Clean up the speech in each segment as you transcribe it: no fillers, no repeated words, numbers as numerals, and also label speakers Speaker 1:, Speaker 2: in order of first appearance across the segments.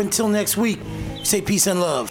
Speaker 1: until next week, say peace and love.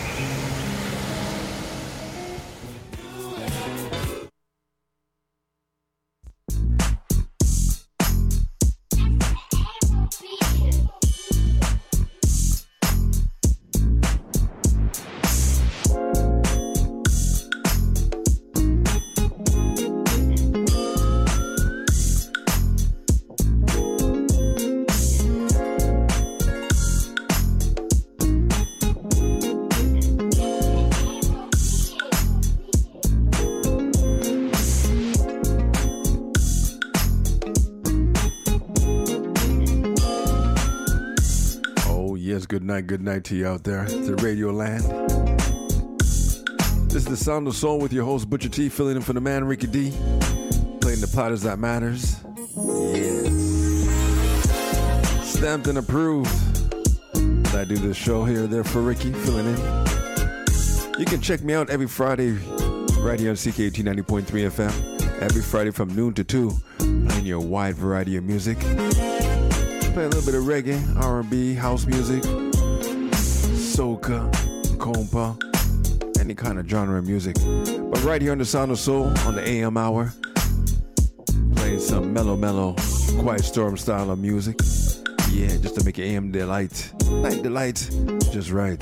Speaker 2: Good night to you out there to Radio Land. This is the Sound of Soul with your host Butcher T, filling in for the man Ricky D, playing the platters that matters. Yes. Stamped and approved. I do this show here, there for Ricky, filling in. You can check me out every Friday right here on CKUT 90.3 FM. Every Friday from noon to 2, playing your wide variety of music. Play a little bit of reggae, R&B, house music, soca, compa, any kind of genre of music. But right here on the Sound of Soul on the AM hour, playing some mellow, quiet storm style of music. Yeah, just to make your AM delight, night delight, just right.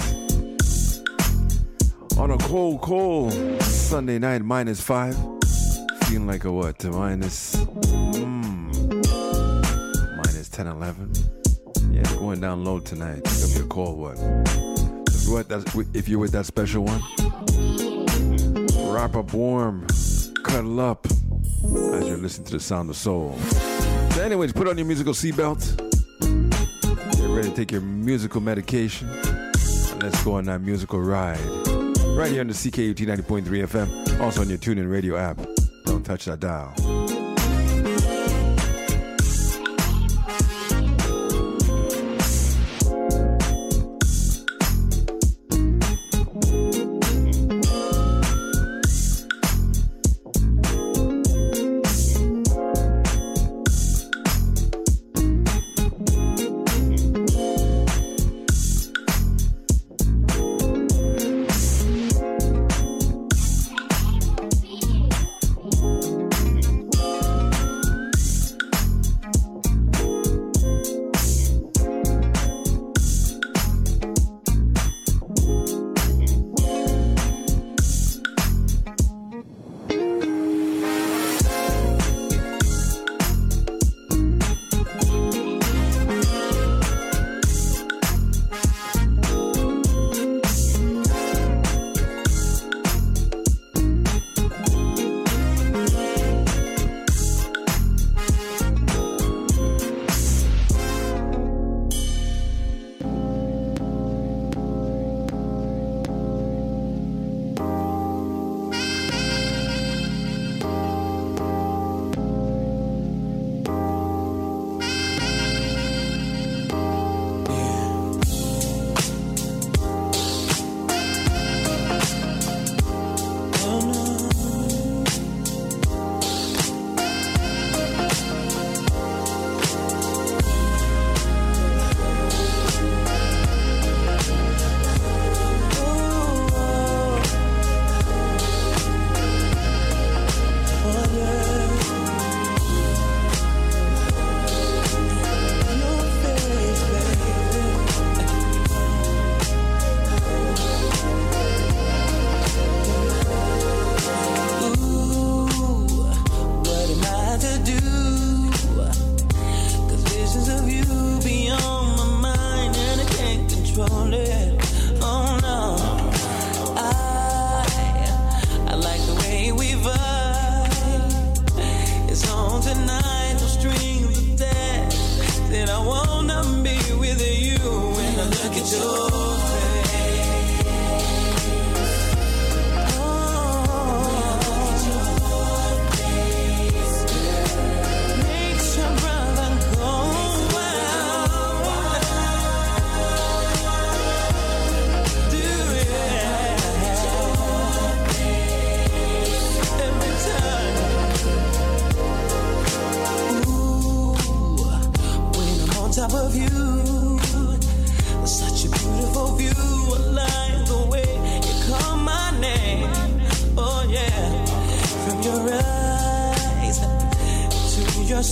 Speaker 2: On a cold Sunday night, -5, feeling like a what? -10, 11. Yeah, going down low tonight. It's gonna be a cold one. If you're with that special one, wrap up warm, cuddle up as you're listening to the Sound of Soul. So anyways, put on your musical seatbelt. Get ready to take your musical medication. And let's go on that musical ride. Right here on the CKUT 90.3 FM. Also on your TuneIn Radio app. Don't touch that dial.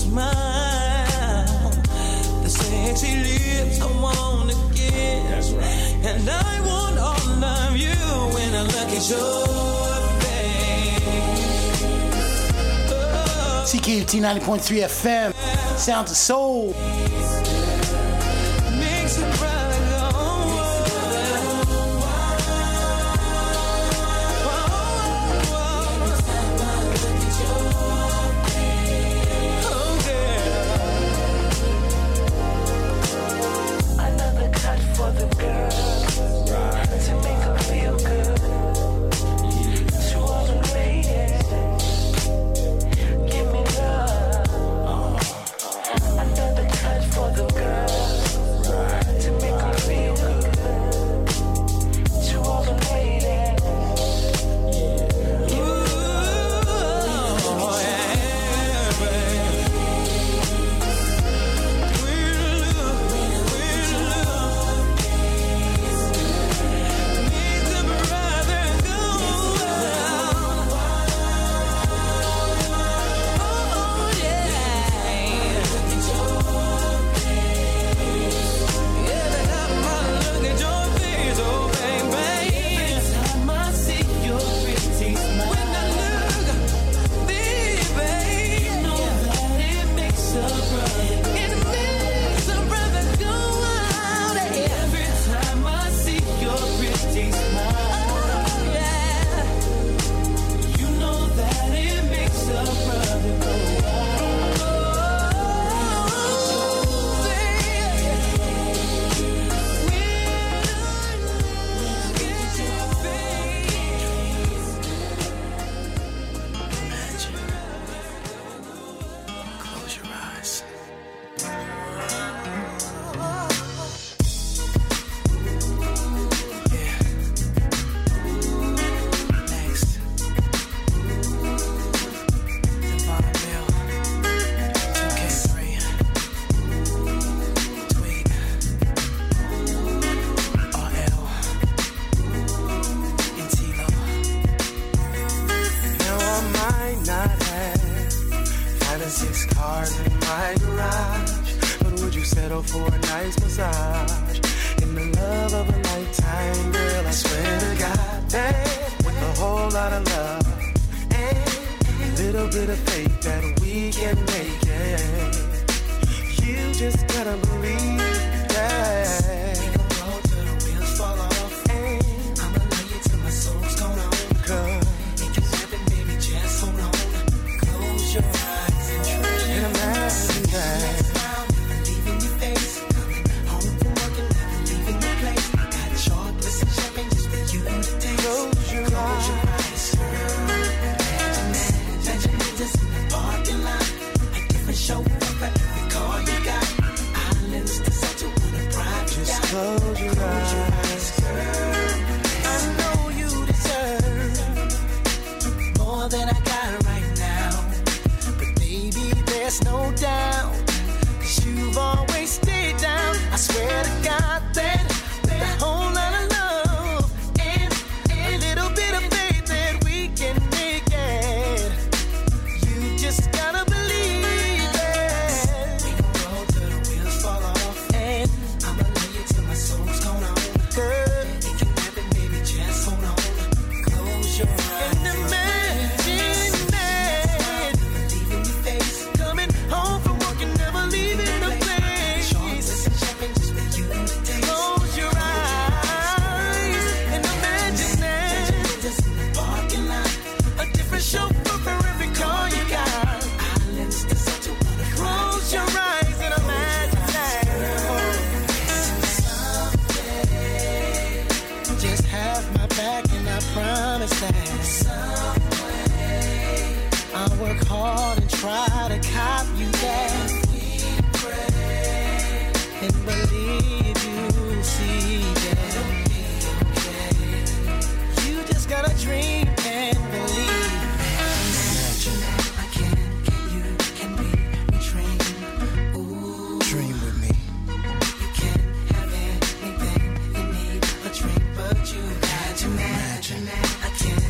Speaker 3: smile, the sexy lips I wanna get. That's right. And I want all of you when I look at your face.
Speaker 1: CKUT 90.3 FM, Sound of Soul.
Speaker 3: Makes a brother go.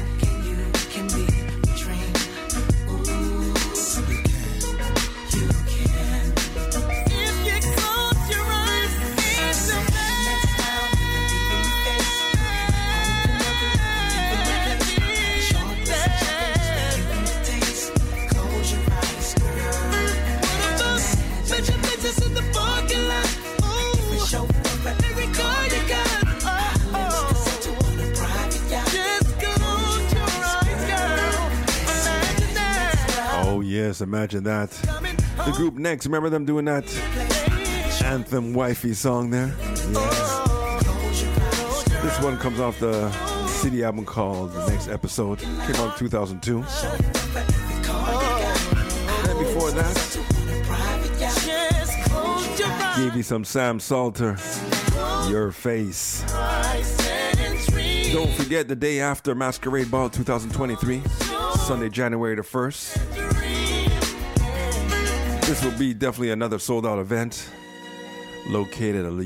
Speaker 3: You
Speaker 2: Yes, imagine that. The group Next, remember them doing that anthem wifey song there? Yeah. This one comes off the CD album called The Next Episode. Came out in 2002. And before that, gave you some Sam Salter, Your Face. Don't forget the day after Masquerade Ball 2023, Sunday, January the 1st. This will be definitely another sold-out event located at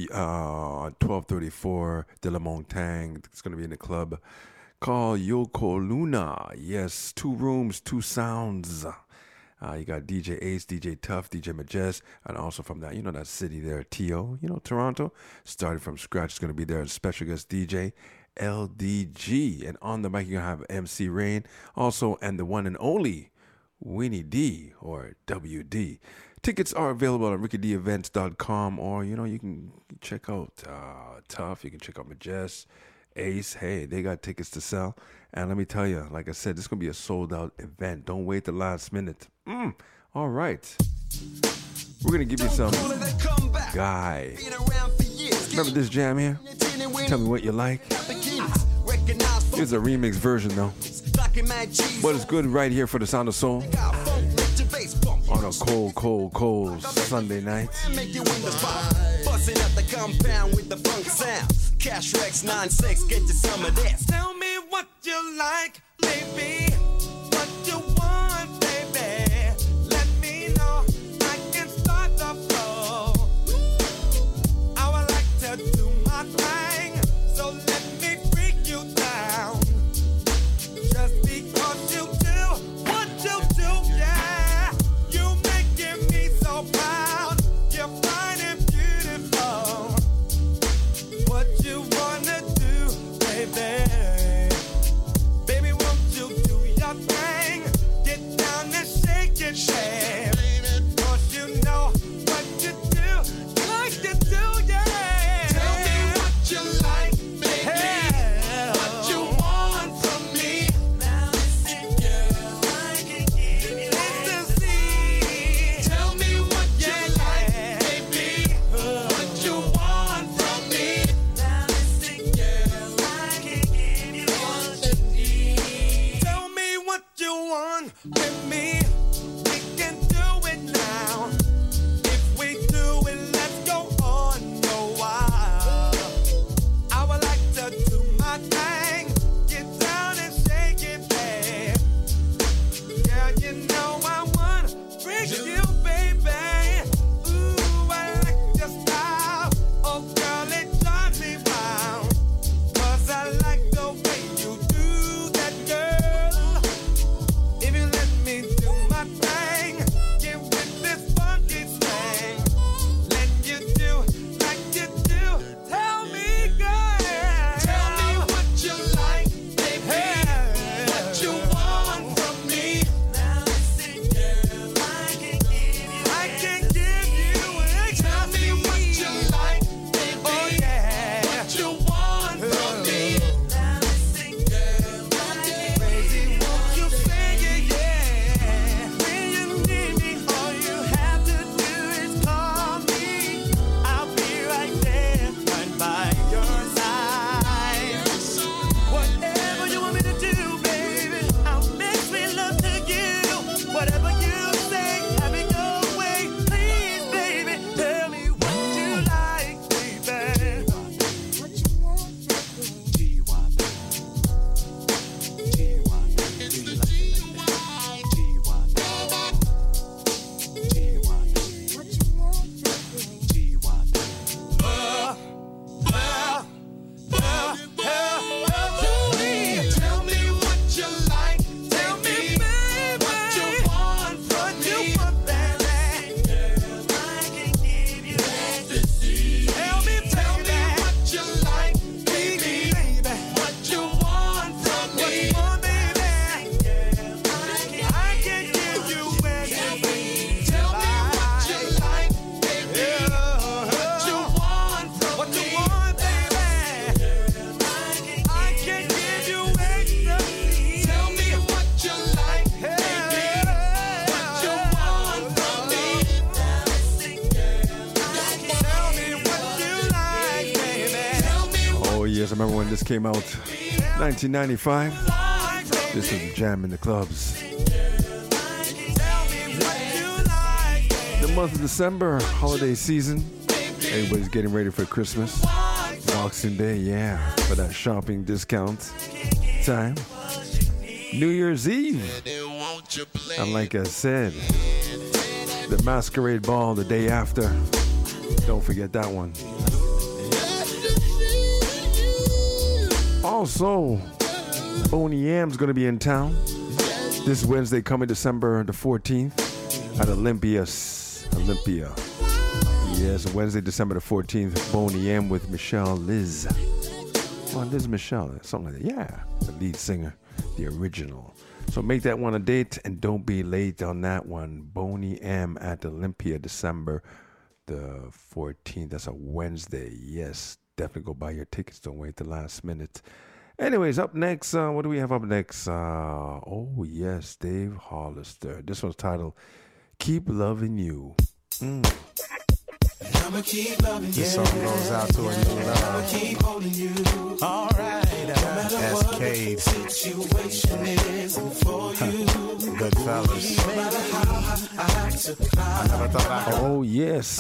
Speaker 2: 1234 de la Montagne. It's going to be in a club called Yoko Luna. Yes, 2 rooms, 2 sounds. You got DJ Ace, DJ Tough, DJ Majest, and also from that, that city there, T.O., Toronto. Started from scratch. It's going to be there. Special guest DJ LDG. And on the mic, you're going to have MC Rain. Also, and the one and only Winnie D, or WD. Tickets are available on RickyDEvents.com, or, you can check out Tough. You can check out Majest, Ace. Hey, they got tickets to sell. And let me tell you, like I said, this is going to be a sold-out event. Don't wait the last minute. All right. We're going to give you some Guy. Remember this jam here? Tell me what you like. Here's a remix version, though. But it's good right here for the Sound of Soul on a cold Sunday night.
Speaker 4: Busting up the compound with the funk sound. Cash Rex 9-6, get you some of this. Tell me what you like, baby. What you want, baby. Let me know. I can start the flow. I would like to do my thing, so let me freak you down. Just because you do what you do, yeah. You making me so proud. You're fine and beautiful. What you wanna do, baby? Baby, won't you do
Speaker 2: guys remember when this came out? 1995. This was a jam in the clubs. The month of December, holiday season. Everybody's getting ready for Christmas. Boxing Day, yeah, for that shopping discount time. New Year's Eve. And like I said, the Masquerade Ball the day after. Don't forget that one. Also, Boney M's going to be in town this Wednesday coming December the 14th at Olympia. Yes, Wednesday, December the 14th, Boney M with Michelle Liz. Oh, Liz Michelle, something like that. Yeah, the lead singer, the original. So make that one a date and don't be late on that one. Boney M at Olympia, December the 14th. That's a Wednesday. Yes, definitely go buy your tickets. Don't wait the last minute. Anyways, up next, what do we have up next? Oh, yes, Dave Hollister. This one's titled Keep Loving You.
Speaker 1: I'ma keep loving you.
Speaker 5: This song goes out to a new love.
Speaker 1: I'ma keep holding you. All right.
Speaker 5: That's Cade.
Speaker 1: Situation is for you.
Speaker 5: Good fellas.
Speaker 1: No matter how I have to climb.
Speaker 5: I never thought I could.
Speaker 2: Oh, yes.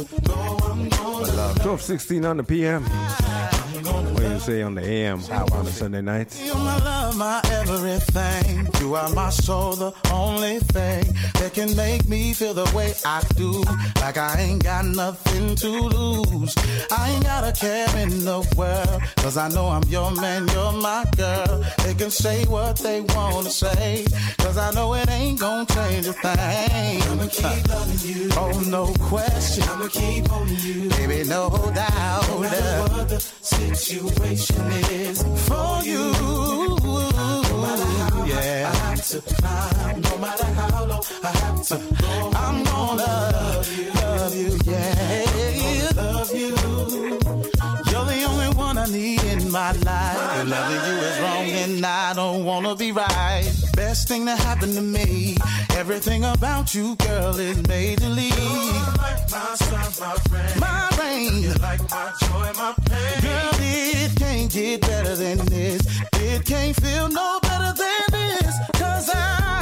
Speaker 2: 12:16 on the PM. What do you say on the AM on a Sunday night?
Speaker 1: You're my love, my everything. You are my soul, the only thing that can make me feel the way I do. Like I ain't got nothing to lose. I ain't got a care in the world. Cause I know I'm your man, you're my girl. They can say what they wanna say. Cause I know it ain't gonna change a thing. I'ma keep loving you. Oh, no question. I'ma keep holding you. Baby, no doubt. No matter what the situation is for you. No matter how I have to climb, no matter how low I have to go, I'm gonna love you, yeah. Love you. You're the only one I need in my life. Loving you is wrong and I don't wanna be right. Best thing that happened to me. Everything about you, girl, is major league. You're like my sun, my rain. My rain. You're like my joy, my pain. Girl, it can't get better than this. It can't feel no better than this. Cause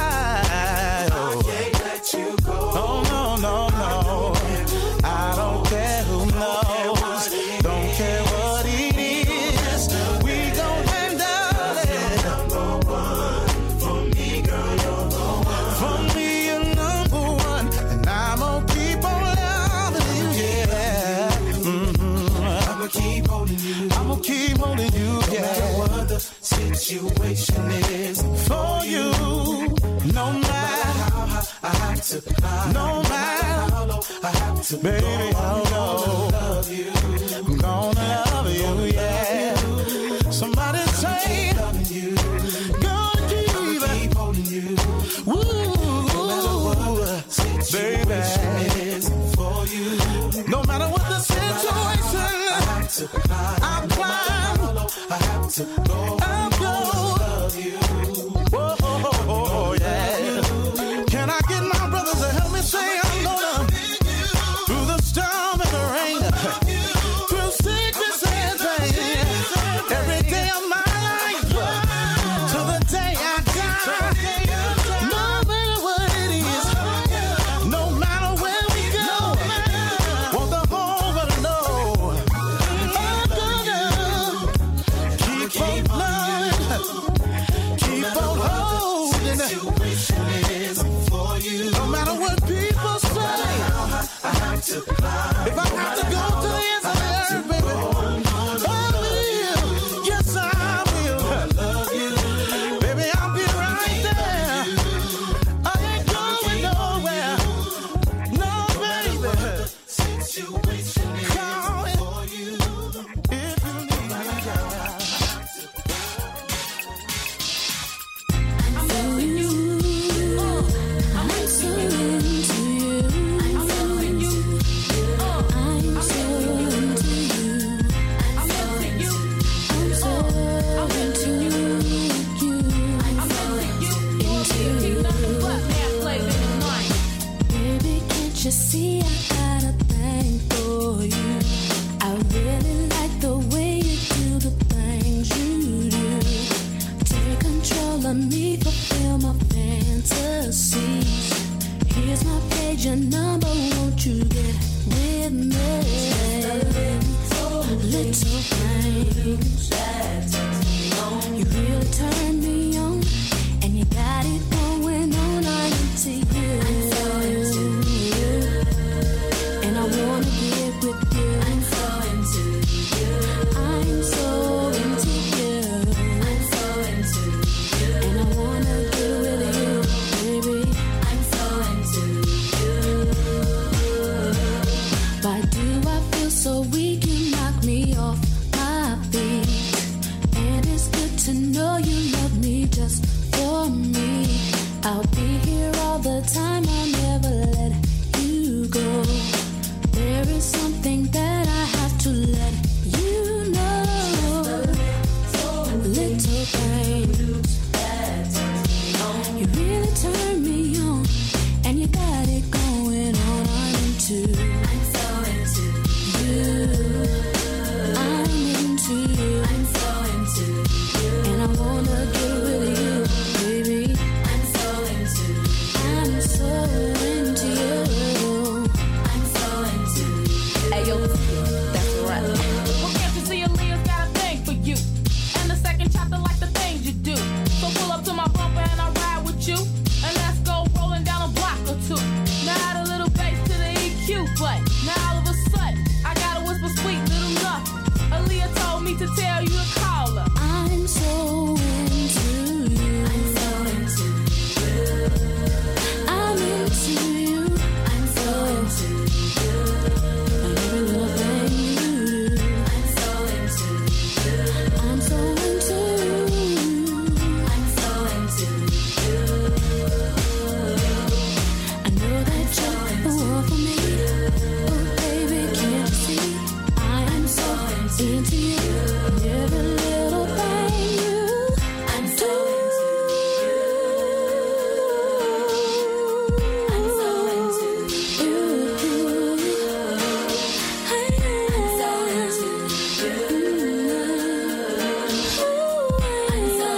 Speaker 1: I can't let you go. Oh, no, no, no. I don't care who knows. Don't care what it is. We gon' handle it. Number one. For me, girl, you're the one. For me, you're number one. And I'm gonna keep on loving you, yeah. I'ma keep holding you. I'ma keep holding you, yeah. No matter what the situation is for you. No matter how high I have to climb. No matter how low I have to baby, go. I'm gonna love you. I'm gonna love you, yeah. Somebody say, loving you. Gonna keep holding you. Woo, no matter what the situation is for you. No matter what the situation, I'll climb. I have to go. I'll go. Love you. Whoa, oh, yeah. Can I get my brothers to help me say I'm gonna through the storm and the rain, through sickness and pain, every day of my life, till the day I die. No matter what it is, no matter where we go, want the whole world to know I'm gonna keep on loving.
Speaker 6: things that turn me on. You really turn me on, and you got it going on. I'm into you. I'm so into you, and I wanna get with you. I'm so into you. I'm so into you. I'm so into you, and I wanna get with you, baby. I'm so into you. Why do I feel so weak? You knock me off my feet, and it's good to know you love me just for me. I'll be here all the time, I'll never let you go. There is something that I have to let you know. Little things that turn me on. You really turn me on, and you got it going on. I'm into. I'm so into you. I'm into you. I'm so into you, and I wanna get with you, baby. I'm so into you. I'm so into you. Hey yo, that's right.
Speaker 7: Well, can't you see Aaliyah's got a thing for you? And the second chapter like the things you do. So pull up to my bumper and I'll ride with you. And let's go rolling down a block or two. Now add a little bass to the EQ, but now all of a sudden I gotta whisper sweet little nothing. Aaliyah told me to tell you to call her.
Speaker 6: I'm so into you. I'm so into you. I'm into you. I'm so into you. And every little thing you do. I'm so into you. I'm so into you. I'm so into you. I know that you're the one for me. Oh baby, can't you see? I am so into you. Every little thing you I'm so into you. I'm so into you. I'm so into you. I'm so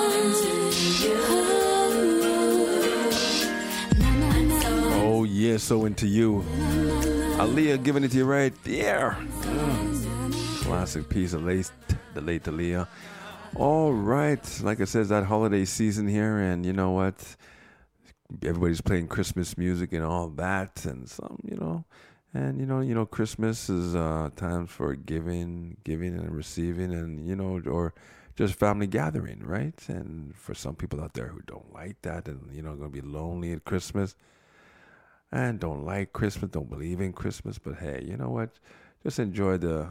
Speaker 6: into you.
Speaker 2: Oh, yeah, so into you. Aaliyah giving it to you right there. Classic piece of the late Aaliyah. All right, like I said, it's that holiday season here, and you know what? Everybody's playing Christmas music and all that, and some, and Christmas is time for giving and receiving, and or just family gathering, right? And for some people out there who don't like that, and going to be lonely at Christmas, and don't like Christmas, don't believe in Christmas, but hey, you know what? Just enjoy the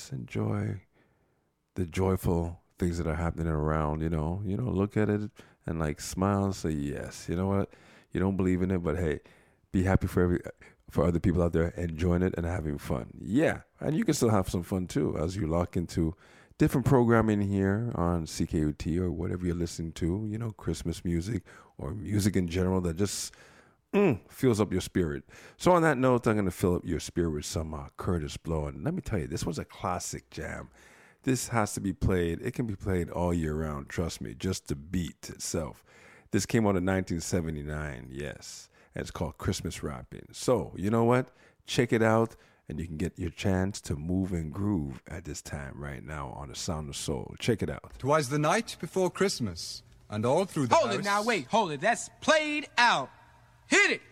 Speaker 2: joyful things that are happening around, look at it and like smile and say, yes, you know what? You don't believe in it, but hey, be happy for other people out there enjoying it and having fun. Yeah. And you can still have some fun too as you lock into different programming here on CKUT or whatever you're listening to, Christmas music or music in general that just fills up your spirit. So on that note, I'm going to fill up your spirit with some Kurtis Blow. And let me tell you, this was a classic jam. This has to be played. It can be played all year round. Trust me, just the beat itself. This came out in 1979, yes. And it's called Christmas Wrapping. So, you know what? Check it out, and you can get your chance to move and groove at this time right now on The Sound of Soul. Check it out.
Speaker 8: 'Twas the night before Christmas, and all through the house...
Speaker 9: Hold it now, wait, hold it. That's played out. Hit it!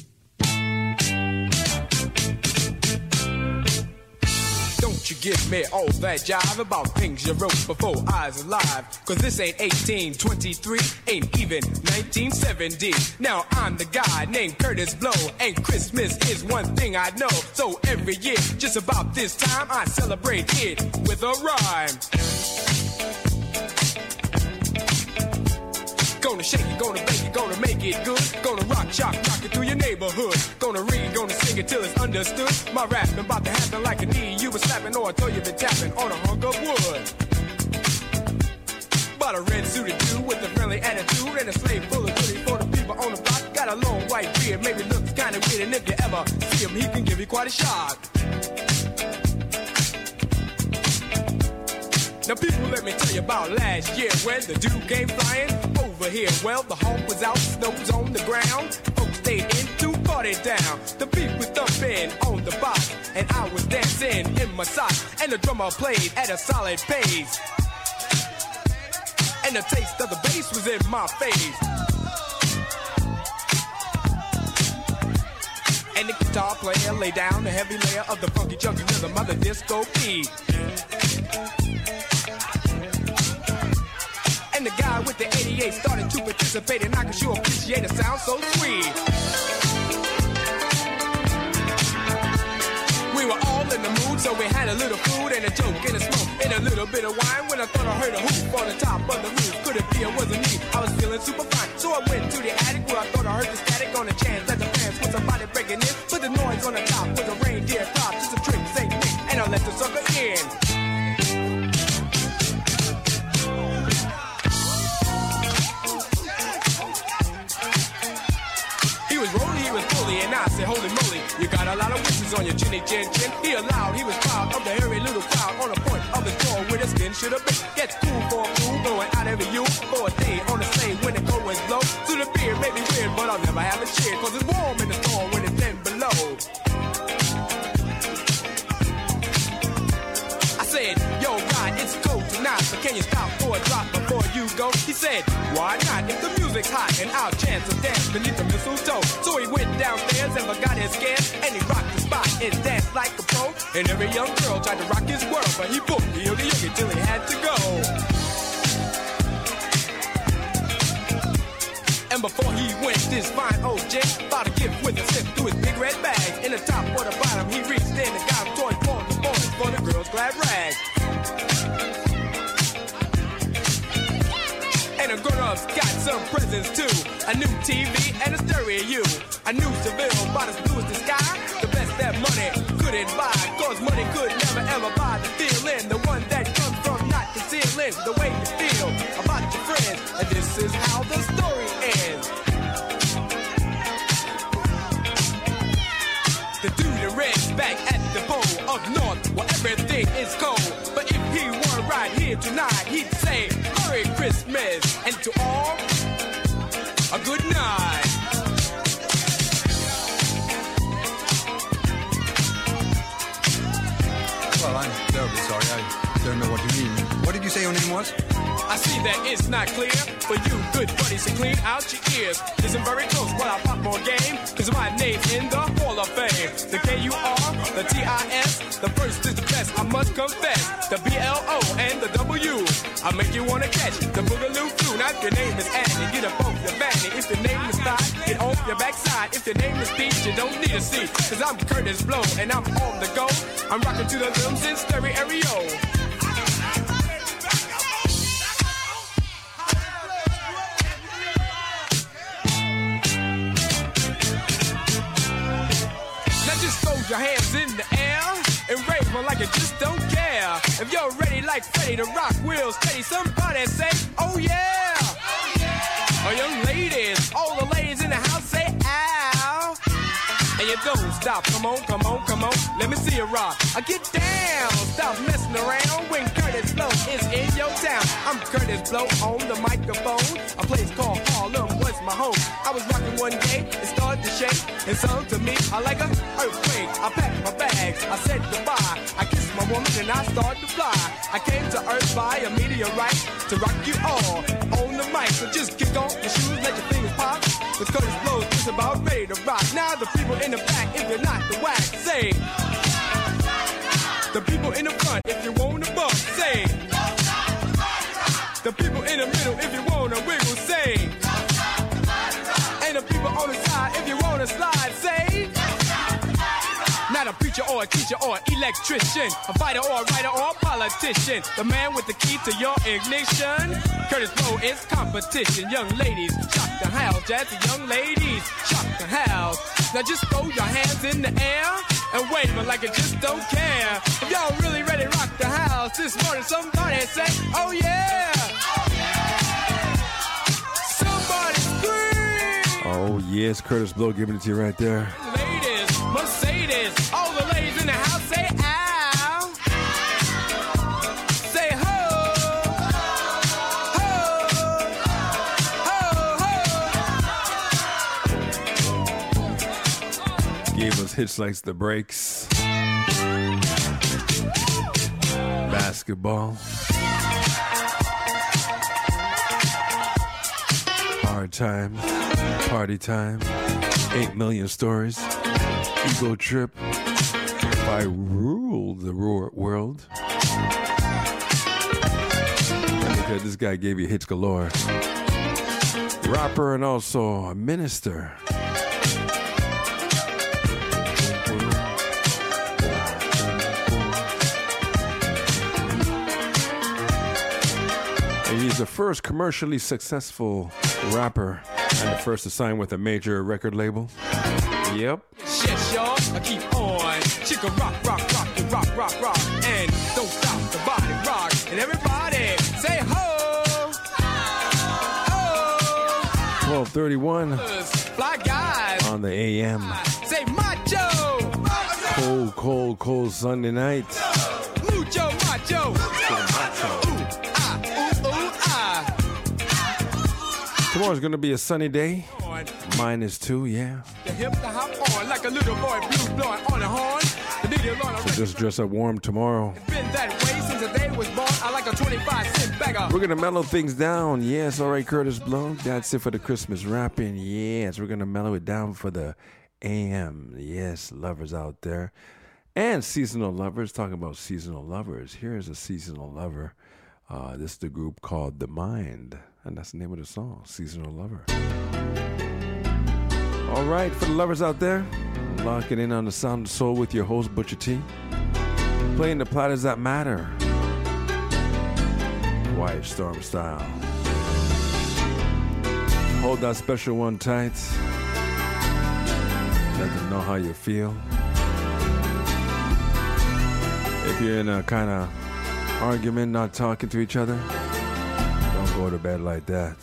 Speaker 9: Don't you give me all that jive about things you wrote before I was alive. Cause this ain't 1823, ain't even 1970. Now I'm the guy named Kurtis Blow, and Christmas is one thing I know. So every year, just about this time, I celebrate it with a rhyme. Gonna shake it, gonna bake it, gonna make it good. Gonna rock it through your neighborhood. Gonna read, gonna sing it till it's understood. My rapping about to happen like a knee you was slapping, or I told you been tapping on a hunk of wood. But a red suited dude with a friendly attitude and a slave full of goodies for the people on the block. Got a long white beard, maybe looks kinda weird, and if you ever see him, he can give you quite a shock. Now people, let me tell you about last year when the dude came flying over here. Well, the hawk was out, snow was on the ground. Folks stayed in too far. party down. The beat was thumping on the box, and I was dancing in my socks. And the drummer played at a solid pace, and the taste of the bass was in my face. And the guitar player laid down the heavy layer of the funky chunky rhythm of the disco beat. And the guy with the 88 started to participate, and I could sure appreciate a sound so sweet. We were all in the mood, so we had a little food and a joke and a smoke and a little bit of wine. When I thought I heard a hoop on the top of the roof, could it be it wasn't me? I was feeling super fine, so I went to the attic where I thought I heard the static on the chance that the fans was somebody breaking in. Put the noise on the top with a reindeer top, just a trick, Saint Nick, and I let the sucker in. And I said, holy moly, you got a lot of wishes on your chinny chin chin. He allowed, he was proud of the hairy little crowd on the point of his jaw where the skin should have been. Gets cool for a fool, going out every you for a day on the sleigh when the cold winds blow. So the beer may be weird, but I'll never have a cheer, cause it's warm in the storm when it's 10 below. I said, yo, God, it's cold tonight, but can you stop for a drop before you go? He said, why not? If the music's hot and I'll chance a dance beneath the mistletoe. So he went downstairs and forgot his scans, and he rocked the spot and danced like a pro. And every young girl tried to rock his world, but he booked the yogi till he had to go. And before he went, this fine old gent bought a gift with a sip to his big red bag. In the top or the bottom, he reached in and got a toy for the boys, for the girls' glad rags. And the grown-ups got some presents too. A new TV and a stereo. A new Seville, about as blue as the sky. The best that money couldn't buy, cause money could never ever buy the feeling. The one that comes from not concealing the way you feel about your friends. And this is how the story ends. The dude in red's back at the pole up north where everything is cold. But if he were right here tonight, he'd say Merry Christmas, and to all, a good night.
Speaker 8: Well, I'm terribly sorry. I don't know what you mean. What did you say your name was?
Speaker 9: I see that it's not clear for you good buddies to clean out your ears. Listen very close while I pop more game, cause my name's in the Hall of Fame. The K-U-R, the T-I-S, the first is the best, I must confess. The B-L-O and the W, I make you wanna catch the Boogaloo Flu. Now if your name is Annie, get up off your vanity. If your name is Thigh, get off your backside. If your name is Pete, you don't need a seat, cause I'm Curtis Blow and I'm on the go. I'm rocking to the rhythms in stereo. Your hands in the air and rave on like you just don't care. If you're ready like Freddie to rock, we'll steady. Somebody say, oh yeah. Oh yeah. Oh, young ladies, all the ladies in the house say, ow. And you don't stop, come on, come on, come on. Let me see you rock. I get down, stop messing around when Curtis Blow is in your town. I'm Curtis Blow on the microphone. A place called Harlem was my home. I was rocking one day, it started to shake. And so to me, I like an earthquake. I packed my bags, I said goodbye. I kissed my woman and I started to fly. I came to Earth by a meteorite to rock you all on the mic. So just kick off your shoes, let your fingers pop. Cause Curtis Blow's just about ready to rock. Now the people in the back, if you're not the whack, say. The people in the front, if you want to bump, say. The people in the middle, if you want to wiggle, say. And the people on the side, if you want to slide, say. Not a preacher or a teacher or an electrician, a fighter or a writer or a politician. The man with the key to your ignition. Curtis Blow is competition. Young ladies, shock the house. Jazzy young ladies, shock the house. Now just throw your hands in the air and wave it like you just don't care. If y'all really ready to rock the house this morning, somebody say, oh yeah. Oh yeah. Somebody scream.
Speaker 2: Oh yes, Curtis Blow giving it to you right there.
Speaker 9: Ladies, Mercedes, all the ladies in the house say ow. Say ho. Ho. Ho. Ho.
Speaker 2: Those hits like the breaks. Basketball. Hard time. Party time. 8 million stories. Ego trip. If I ruled the world. Because this guy gave you hits galore. Rapper and also a minister. He's the first commercially successful rapper and the first to sign with a major record label. Yep.
Speaker 9: Shit, y'all, I keep on. Chicka rock, rock, rock, and rock, rock, rock. And don't stop the body rock. And everybody say ho! Ho!
Speaker 2: 12:31
Speaker 9: Fly guys
Speaker 2: on the AM.
Speaker 9: say macho!
Speaker 2: Cold Sunday night.
Speaker 9: Mucho macho!
Speaker 2: Tomorrow's gonna be a sunny day. -2, yeah.
Speaker 9: The hip to hop on like a little boy blue blowing on the horn. The nigga on
Speaker 2: So just dress up warm tomorrow.
Speaker 9: been that way since the day was born. I like a 25-cent bagger.
Speaker 2: We're gonna mellow things down. Yes, all right, Curtis Blow. That's it for the Christmas rapping. Yes, we're gonna mellow it down for the AM. Yes, lovers out there. And seasonal lovers. Talking about seasonal lovers. Here's a seasonal lover. This is the group called The Mind. And that's the name of the song, Seasonal Lover. All right, for the lovers out there, locking in on the Sound of Soul with your host, Butcher T. Playing the platters that matter. Quiet Storm style. Hold that special one tight. Let them know how you feel. If you're in a kind of argument, not talking to each other, don't go to bed like that.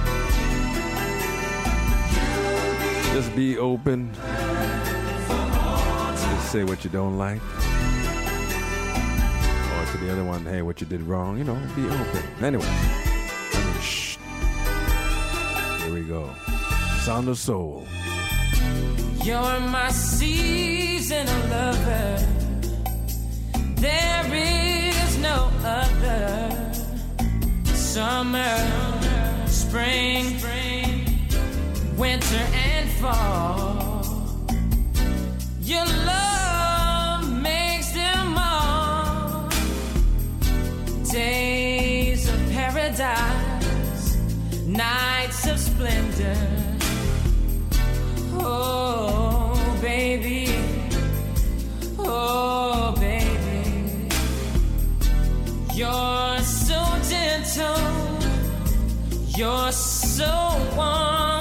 Speaker 2: Just be open. Just say what you don't like. Or to the other one, hey, what you did wrong. You know, be open. Anyway. Shh. Here we go. Sound of Soul.
Speaker 3: You're my seasonal lover. There is no other. Summer, spring, winter and fall. Your love makes them all days of paradise, nights of splendor. Oh, baby, oh, baby, you're so gentle, you're so warm.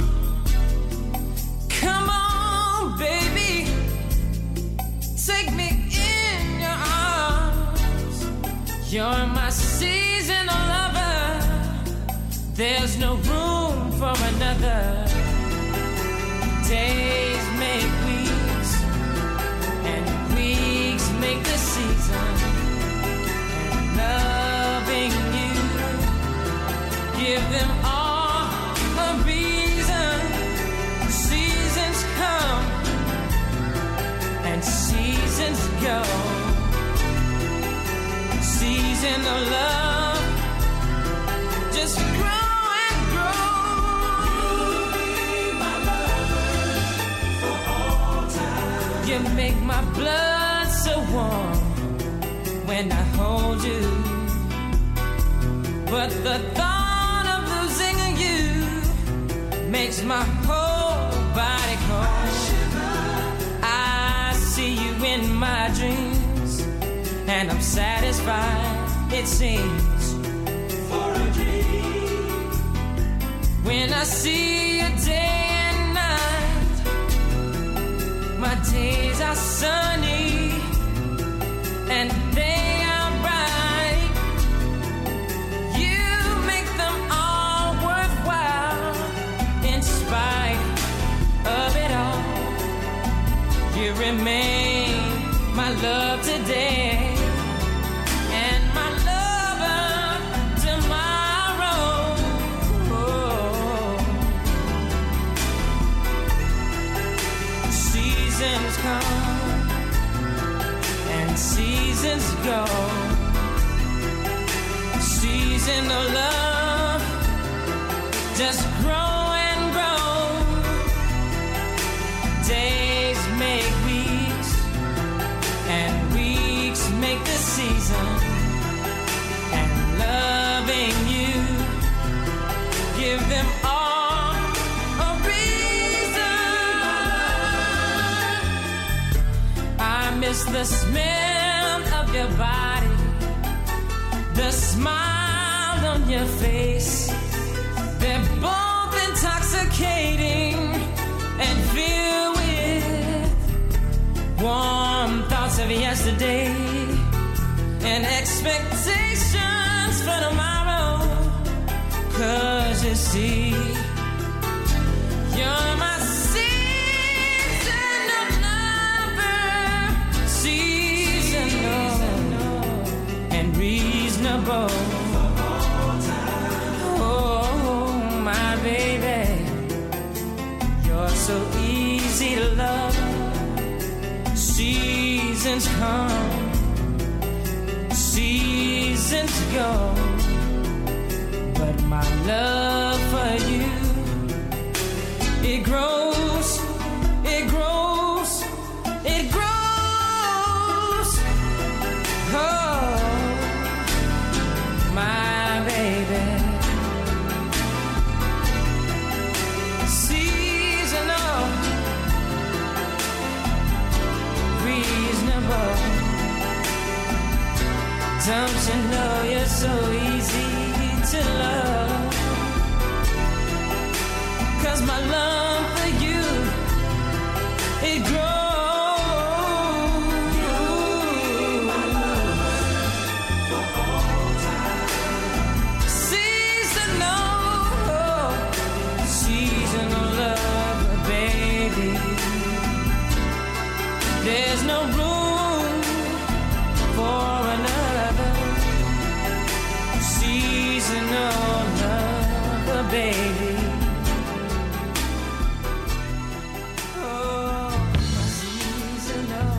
Speaker 3: Come on, baby, take me in your arms. You're my seasonal lover. There's no room for another. Days make weeks, and weeks make the season. And loving you, give them all a reason. Seasons come and seasons go. Season of love just grow and grow. You make my blood so warm when I hold you. But the thought of losing you makes my whole body cold. I see you in my dreams, and I'm satisfied, it seems, for a dream. When I see you day and night, my days are sunny and they are bright. You make them all worthwhile in spite of it all. You remain my love today and my lover tomorrow. Oh. Seasons come season of love just grow and grow. Days make weeks, and weeks make the season. And loving you, give them all a reason. I miss the smell of your body, the smile on your face. They're both intoxicating and filled with warm thoughts of yesterday and expectations for tomorrow. 'Cause you see, you're my season of lover, seasonal and reasonable. Oh, my baby, you're so easy to love. Seasons come, seasons go, but my love for you, it grows, it grows, it grows. Oh, my baby. Seasonal, reasonable. Don't you know you're so easy to love? 'Cause my love for you, it grows. Seasonal, seasonal love, baby. There's no room for another. Seasonal love, baby. Oh, seasonal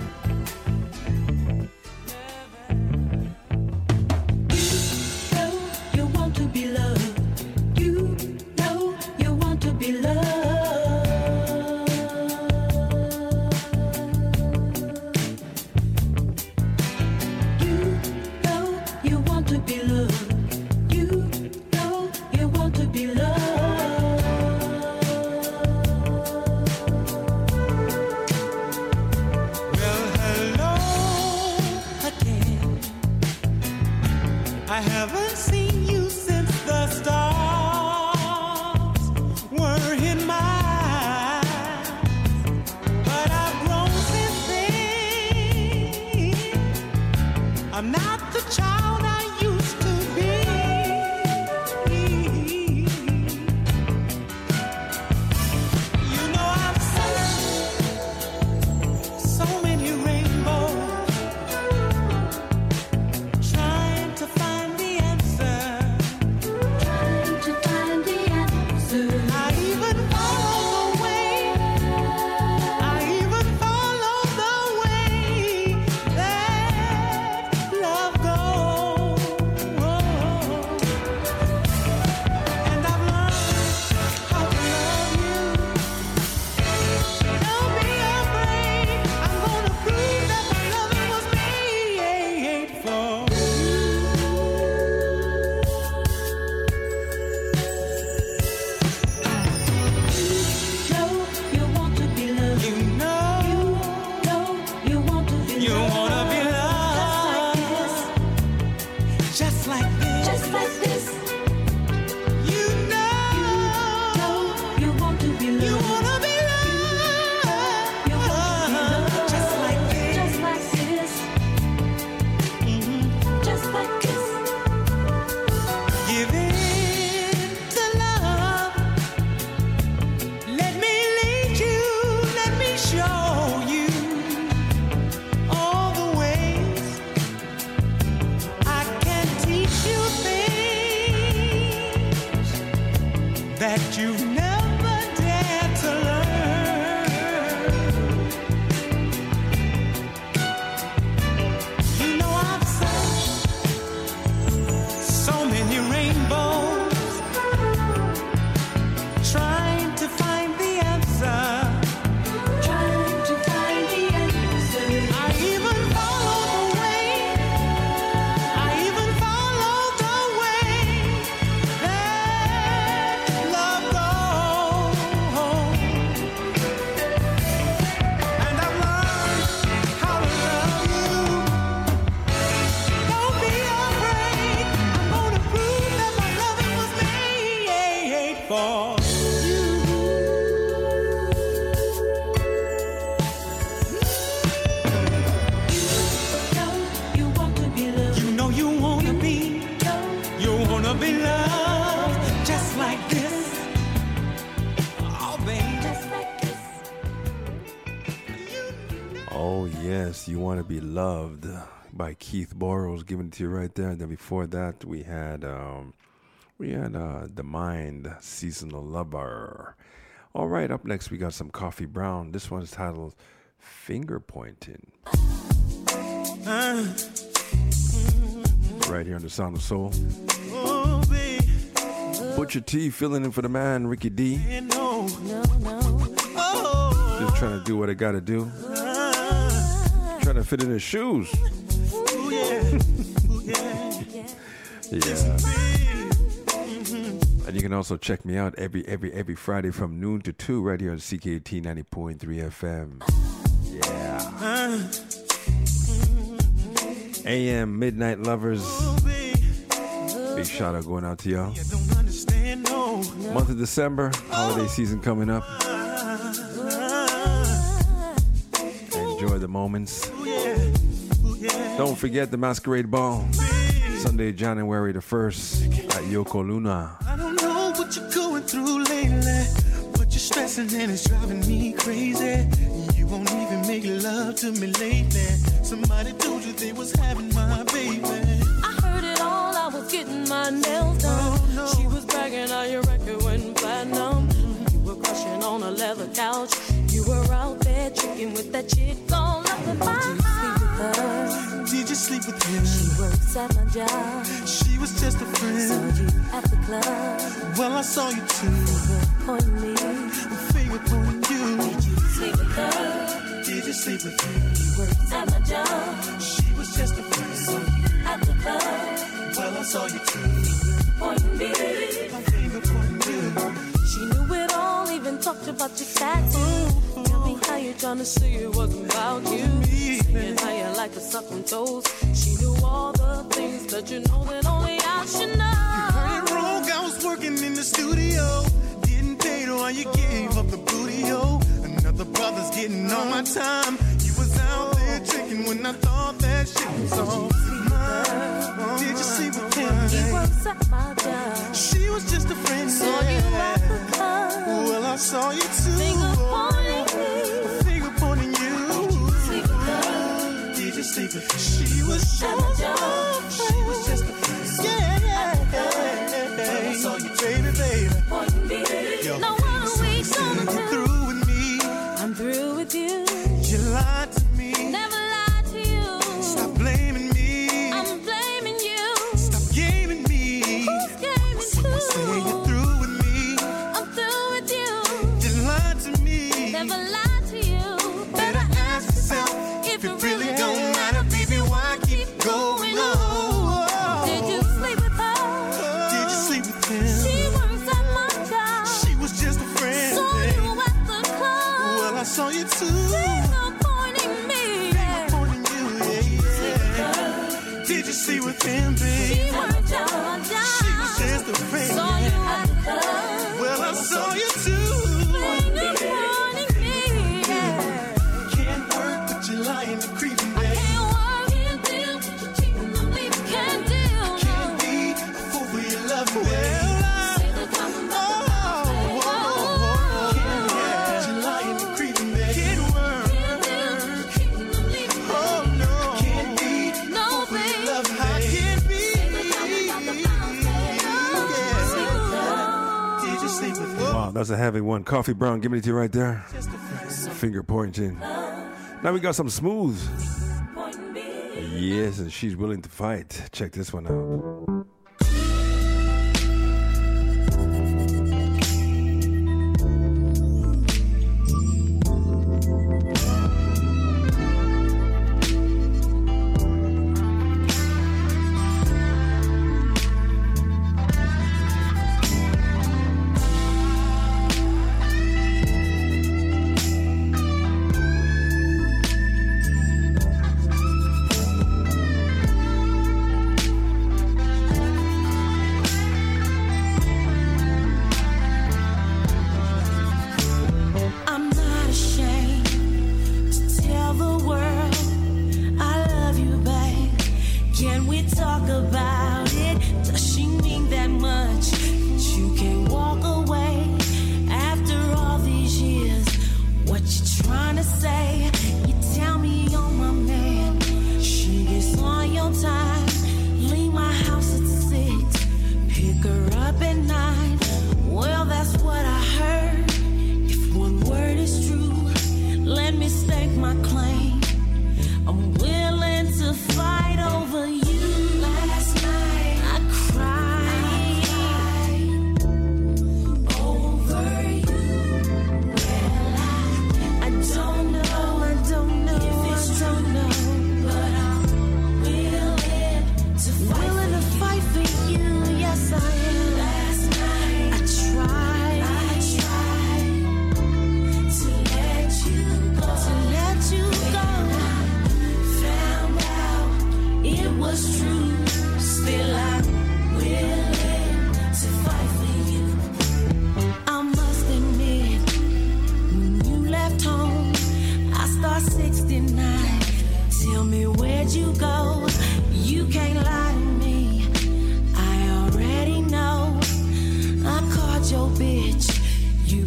Speaker 6: You know you want to be loved. You know you want to be loved. You know you want to be loved. You know you want to be loved.
Speaker 1: Well, hello again. I haven't seen you since the stars were in my eyes, but I've grown since then. I'm not the child I used to be. You know I've searched so many rainbows, trying to find the answer.
Speaker 6: Trying to find the answer.
Speaker 1: I even follow the way. I even follow the way that love goes. And I've learned how to love you. Don't be afraid. I'm gonna prove that my love was made for you.
Speaker 6: Know you want to be loved.
Speaker 1: You know
Speaker 6: Know you want to be
Speaker 1: you
Speaker 6: loved.
Speaker 1: wanna be loved just like this.
Speaker 6: Just like this.
Speaker 1: You know
Speaker 6: You want to be
Speaker 1: you
Speaker 6: loved.
Speaker 1: wanna be
Speaker 6: You want to be
Speaker 1: loved
Speaker 6: loved.
Speaker 1: just like this.
Speaker 6: Just like this. Just like this.
Speaker 1: Give in to love. Let me lead you. Let me show you all the ways I can teach you things
Speaker 3: wanna be loved just like this. Oh, baby. Just like this.
Speaker 2: Oh, yes, You Want to Be Loved by Keith Burrows, giving it to you right there. And then before that, we had The Mind, Seasonal Lover. All right, up next, we got some Coffee Brown. This one's titled Finger Pointing. Right here on the Sound of Soul.
Speaker 3: Oh, baby.
Speaker 2: Butcher T filling in for the man, Ricky D.
Speaker 3: No. Oh.
Speaker 2: Just trying to do what I gotta do. Trying to fit in his shoes.
Speaker 3: Ooh, yeah. Ooh, yeah.
Speaker 2: Yeah. And you can also check me out every Friday from noon to 2 right here on CKT 90.3 FM. Yeah. AM Midnight Lovers. Big shout out going out to y'all. Month of December, holiday season coming up. Enjoy the moments. Don't forget the Masquerade Ball, Sunday, January the 1st at Yoko Luna.
Speaker 3: I don't know what you're going through lately, but you're stressing and it's driving me crazy. You won't even make love to me lately. Somebody told you they was having my baby.
Speaker 7: I heard it all, I was getting my nails done.
Speaker 3: Oh, no.
Speaker 7: She was bragging how your record went platinum. You were crushing on a leather couch. You were out there tricking with that chick all up in my house.
Speaker 3: Did you sleep with him?
Speaker 7: She works at my job.
Speaker 3: She was just a friend.
Speaker 7: Saw you at the club.
Speaker 3: Well, I saw you too.
Speaker 7: Finger pointing me.
Speaker 3: Finger pointing you.
Speaker 7: Did you sleep with her?
Speaker 3: Did you sleep with him?
Speaker 7: She works at my job.
Speaker 3: She was just a friend.
Speaker 7: Saw you at the club.
Speaker 3: Well, I saw you too.
Speaker 7: Finger pointing me.
Speaker 3: Finger pointing you.
Speaker 7: She knew it all, even talked about your tattoo. Tell me how you're trying to say it wasn't about you. Saying how you like to suck on toes. She knew all the things that you know that only I should know.
Speaker 3: You heard it wrong, I was working in the studio, getting paid while you gave up the booty, yo. Another brother's getting on my time. You was out there drinking when I thought that shit was all mine. Did you sleep with him?
Speaker 7: He works at my job.
Speaker 3: She was just a friend.
Speaker 7: Saw you at the club.
Speaker 3: Well, I saw you too.
Speaker 7: Finger pointing me.
Speaker 3: Finger pointing you.
Speaker 7: Did you sleep with her?
Speaker 3: Did you sleep with her? She was
Speaker 7: at my job.
Speaker 3: She was just a friend. Yeah. Well, I saw you, baby.
Speaker 7: Pointing me.
Speaker 3: Yo,
Speaker 7: now what are we gonna do?
Speaker 3: Through with me.
Speaker 7: I'm through with you.
Speaker 3: You lied to me.
Speaker 7: Never lied to you.
Speaker 3: Stop blaming me.
Speaker 7: I'm blaming you.
Speaker 3: Stop gaming me.
Speaker 7: Who's gaming too?
Speaker 3: Say you're through with me.
Speaker 7: I'm through with you.
Speaker 3: You lied to me.
Speaker 7: Never lied to you.
Speaker 3: Better ask yourself if it really don't matter, baby. Why keep going on?
Speaker 7: Did you sleep with her?
Speaker 3: Did you sleep with him?
Speaker 7: She works at my job.
Speaker 3: She was just a friend.
Speaker 7: Saw you at the club.
Speaker 3: Well, I saw you too.
Speaker 7: Finger pointing me.
Speaker 3: Pointing you, yeah. Did you sleep with him, baby?
Speaker 7: She works at my job.
Speaker 3: She was just a friend.
Speaker 7: Saw you at the club.
Speaker 3: Well, I saw you too.
Speaker 7: Finger pointing me.
Speaker 3: Can't work, but you're lying and creeping,
Speaker 7: I
Speaker 3: baby.
Speaker 7: can't work, can't deal. You're cheating on me. Can't deal.
Speaker 3: Can't be a fool for your love, baby.
Speaker 7: Say the time about
Speaker 3: You're lying and creeping, baby. Can't work.
Speaker 7: cheating on me.
Speaker 3: Oh no, can't be a
Speaker 7: No,
Speaker 3: fool for your
Speaker 7: babe.
Speaker 3: love. I can't be. Did you sleep with him?
Speaker 2: Wow, that's a heavy one. Coffee Brown, giving it to you right there.
Speaker 3: Just a friend.
Speaker 2: Finger pointing. Now we got some smooth. Yes, and she's willing to fight. Check this one out.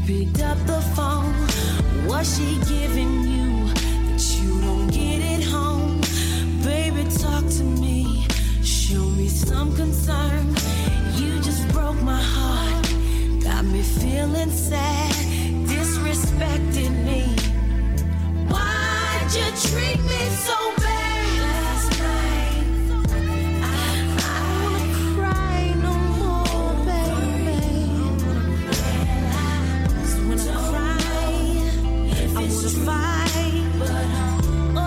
Speaker 6: picked up the phone. What's she giving you that you don't get it home? Baby, talk to me. Show me some concern. You just broke my heart. Got me feeling sad. Disrespected me. Why'd you treat me so bad last night? I wanna cry no more, baby. 'Cause when I cry, I wanna fight. Oh,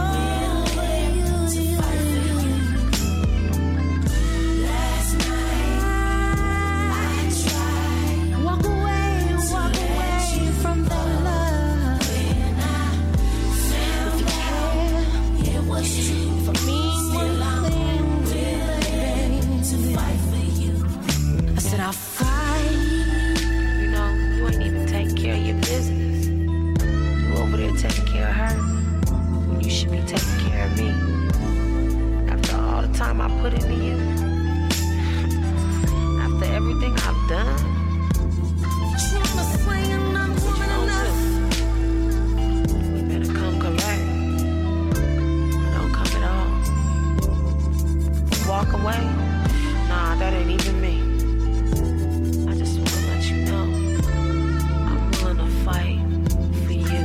Speaker 6: last night I tried. Walk away from the love. If you care, it was true for me. Still I'm willing to fight for you. I said I'll fight. You know, you ain't even taking care of your business. You over there taking care of her when you should be taking care of me. After all the time I put into you, after everything I've done. Tryna say I'm not woman enough. You better come correct. Don't come at all. Walk away. Nah, that ain't even me. I just wanna let you know I'm willing to fight for you.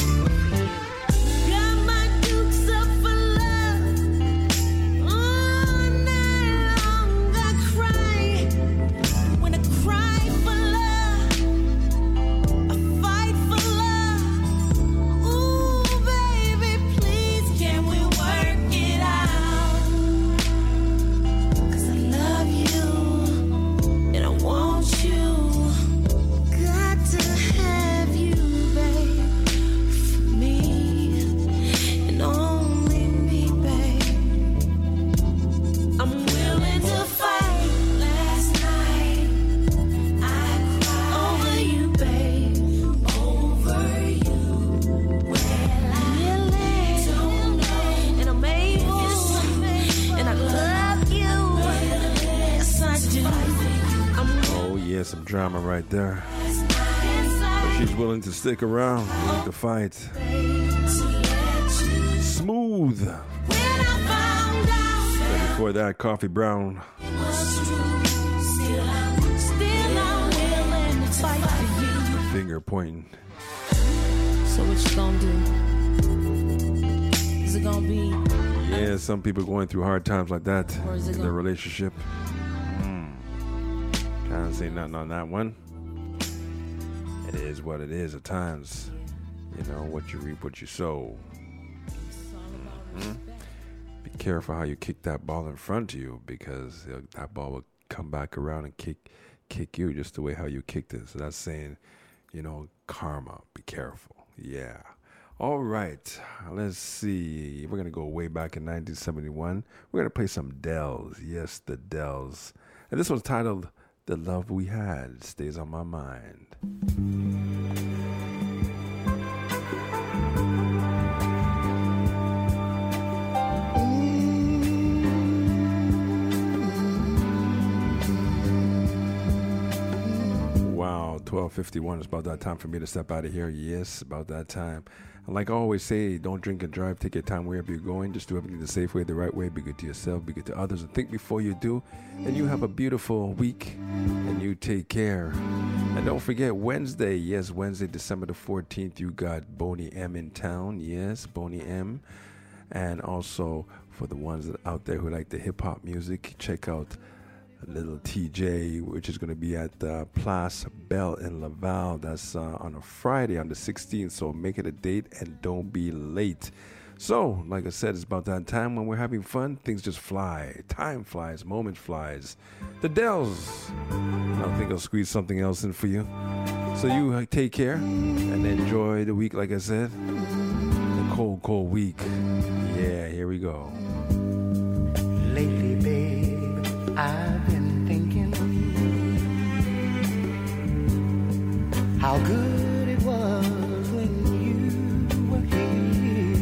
Speaker 6: Got my dukes up for love. All night long I cry. When I cry for love, I fight for love. Ooh, baby, please, can we work it out? 'Cause I love you and I want you. Got to have you, babe, for me and only me, babe. I'm willing to fight. Last night I cried over you, babe, over you. Well, I don't know, and I'm able, and I love you. Yes, I do. I'm
Speaker 2: Oh, yeah, some drama right there. But she's willing to stick around, willing to fight. Smooth.
Speaker 6: When I found out
Speaker 2: And before that, Coffee Brown.
Speaker 6: it was true, still I'm willing to fight for you.
Speaker 2: Finger pointing.
Speaker 6: So what you gonna do? Is it gonna be?
Speaker 2: Yeah, some people going through hard times like that
Speaker 6: Or is it
Speaker 2: in their
Speaker 6: gonna-
Speaker 2: relationship. Can't say nothing on that one. It is what it is at times. You know, what you reap, what you sow. Be careful how you kick that ball in front of you, because that ball will come back around and kick you just the way how you kicked it. So that's saying, you know, karma. Be careful. Yeah. All right. Let's see. We're going to go way back in 1971. We're going to play some Dells. Yes, the Dells. And this one's titled The Love We Had Stays on My Mind. Wow, 12:51 is about that time for me to step out of here. Yes, about that time. And like I always say, don't drink and drive. Take your time wherever you're going. Just do everything the safe way, the right way. Be good to yourself, be good to others, and think before you do. And you have a beautiful week, and you take care. And don't forget Wednesday. Yes, Wednesday, December the 14th, you got Boney M in town. Yes, Boney M. And also for the ones that out there who like the hip-hop music, check out Little TJ, which is going to be at Place Belle in Laval. That's on a Friday on the 16th, so make it a date and don't be late. So, like I said, it's about that time when we're having fun. Things just fly. Time flies. Moment flies. The Dells. I think I'll squeeze something else in for you. So you take care and enjoy the week, like I said. The cold, cold week. Yeah, here we go.
Speaker 10: Lately, babe, I've been thinking how good it was when you were here,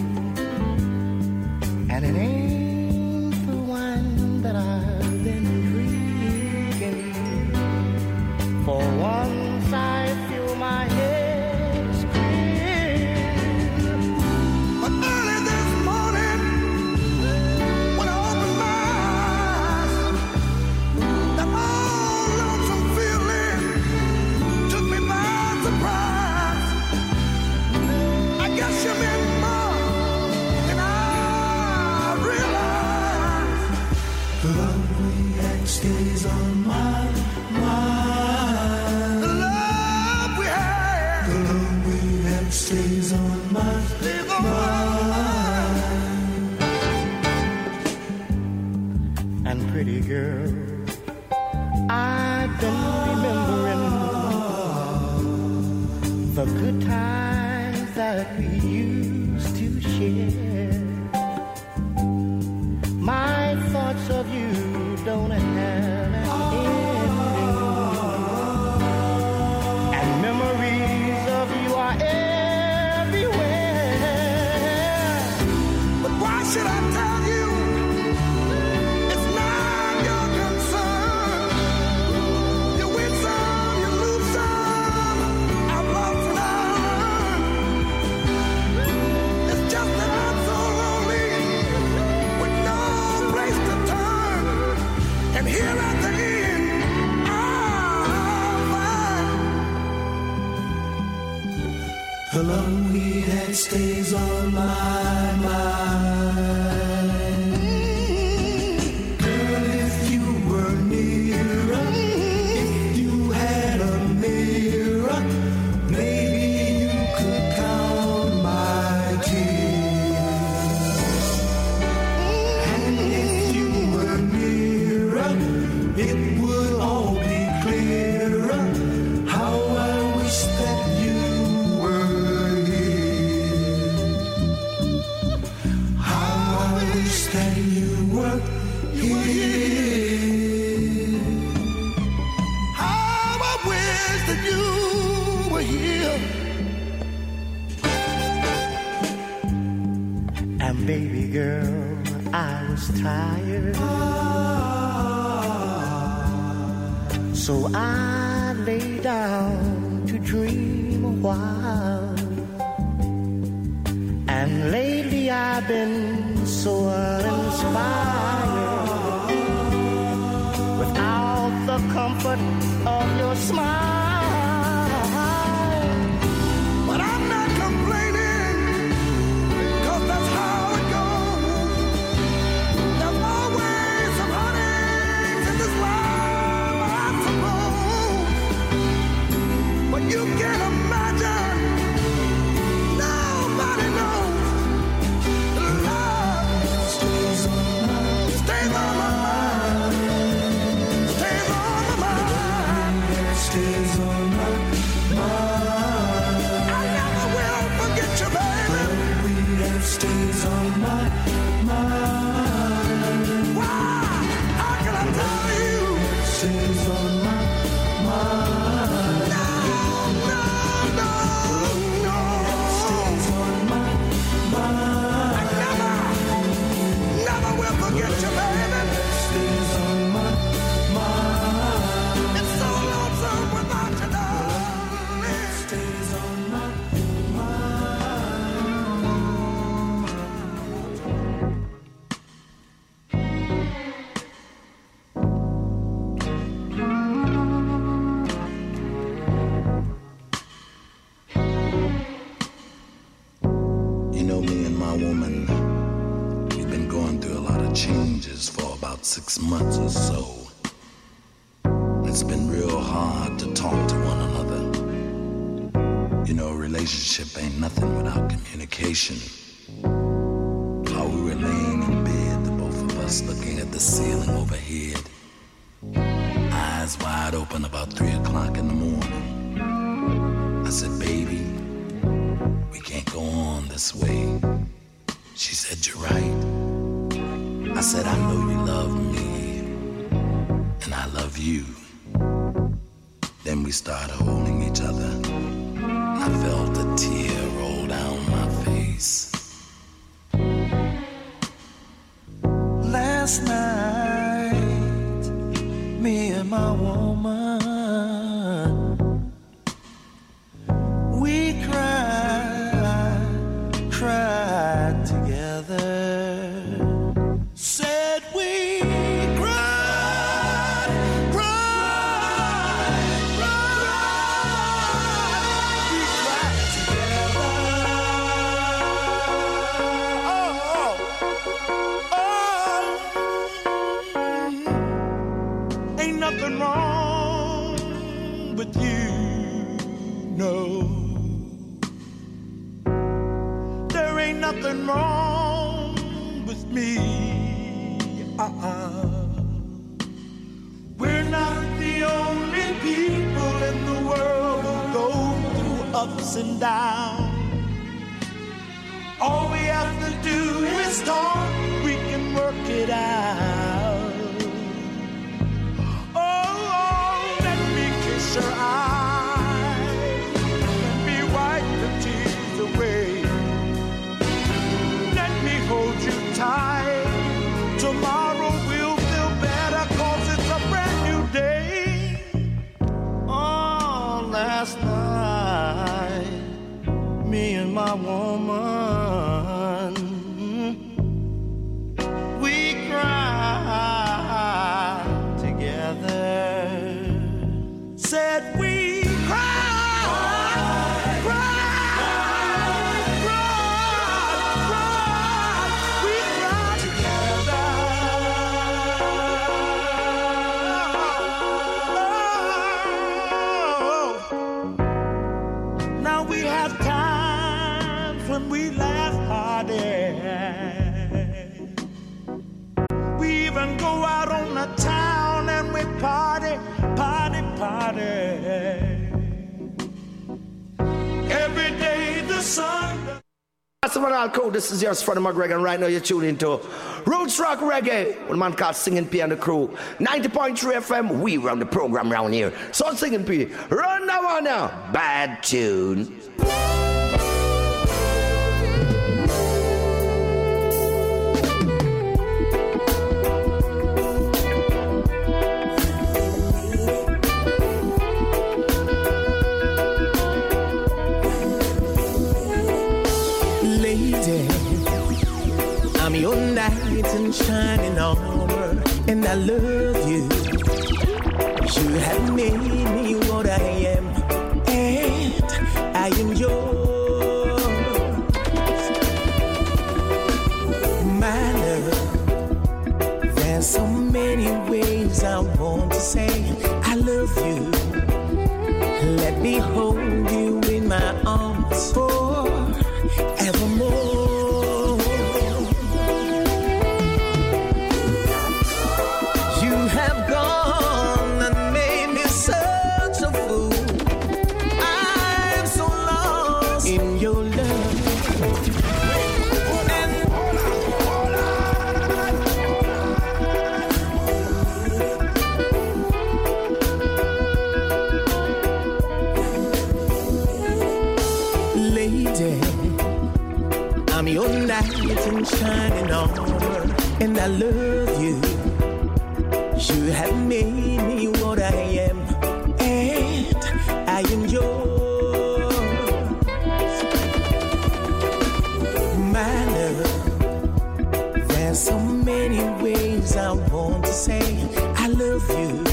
Speaker 10: and it ain't the one that I've been drinking. For once I feel my
Speaker 3: stays on my mind. The love we had stays on my mind.
Speaker 10: And pretty girl, I've been remembering the good times that we used to share. My thoughts of you don't have an ending, and memories of you are everywhere.
Speaker 3: But why should I tell you? It's not your concern. You win some, you lose some. I've lost and earned. It's just that I'm so lonely with no place to turn. And here at the end, I'll find the love we had stays on my mind. Girl, if you were nearer, if you had a mirror, maybe you could count my tears. And if you were nearer, it would all be clearer. How I wish that you were here. How I wish that you were here. How I wish that you were here.
Speaker 10: And baby girl, I was tired, so I lay down to dream a while. And lately I've been so uninspired, without the comfort of your smile.
Speaker 3: But I'm not complaining, 'cause that's how it goes. There's always some heartaches in this life, I suppose. But you can't imagine, nobody knows. The love stays on my mind. Stays on my mind. Stays on my mind. Stays on my mind. I never will forget you, baby. It stays on my mind. Why? How can I tell you? It stays on my mind. No, no, no, no. It stays on my mind. I never will forget you, baby. It stays on my mind. It's so lonesome without you, darling. It stays on my
Speaker 11: You know, me and my woman, we've been going through a lot of changes for about 6 months or so. It's been real hard to talk to one another. You know, a relationship ain't nothing without communication. While we were laying in bed, the both of us looking at the ceiling overhead, eyes wide open about 3 o'clock in the morning. I said, baby, we can't go on this way. She said, you're right. I said, I know you love me, and I love you. Then we started holding each other. I felt a tear roll down my face.
Speaker 3: Last night, me and my woman, we cried together. Said we cried. We cried together. nothing wrong with you, no. There ain't nothing wrong with me, We're not the only people in the world who go through ups and downs. All we have to do is talk, we can work it out. Oh, let me kiss your eyes, let me wipe the tears away. Let me hold you tight, tomorrow we'll feel better 'cause it's a brand new day. Oh, last night, me and my woman, said we cried, we cried together. Oh. Now we have times when we laugh harder. We even go out on the town and we party. Every day the sun.
Speaker 12: That's the one I'll call. This is yours for the McGregor, and right now you're tuning into Roots Rock Reggae. One man called Singing P and the crew. 90.3 FM, we run the program round here. So Singing P, run that one now. Bad tune.
Speaker 10: I'm your knight in shining armor, and I love you. You have made me what I am, and I am yours. My love, there's so many ways I want to say I love you. Let me hold you in my arms forevermore. I'm your knight in shining armor, and I love you. You have made me